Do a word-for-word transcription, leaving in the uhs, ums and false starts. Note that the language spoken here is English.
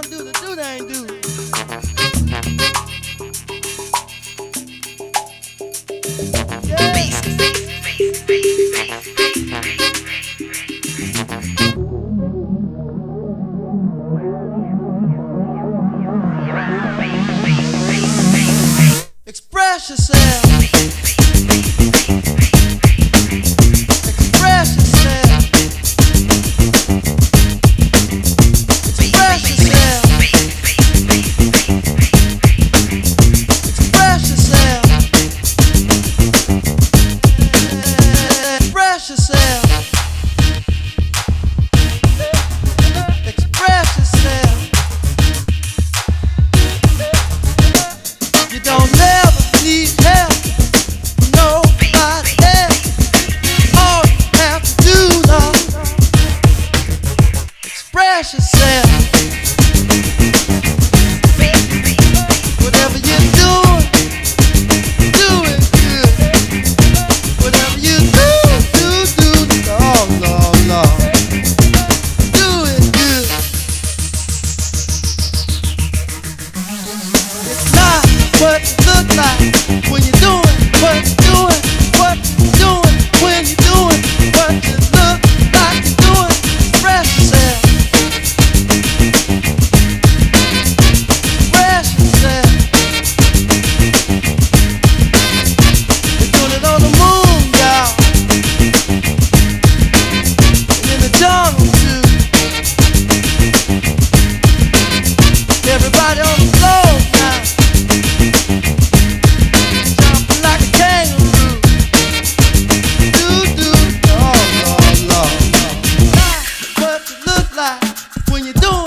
gonna do the do they ain't do. Express yourself. Express yourself. Express yourself. Express yourself. Express yourself. Express yourself. You don't never need help from nobody else. All you have to do, love, express yourself. Whatever you're doing, do it good. Whatever you do, do, do, Lord, Lord, Lord, do it good. It's not what it look like when you're doing what you're doing, what you're doing when you're doing what you look like you're doing. Express yourself. Express yourself. You're doing it on the moon, y'all, and in the jungle too. Everybody on the floor now, jumping like a kangaroo. Do do, Lord, Lord, Lord. What you look like when you're doing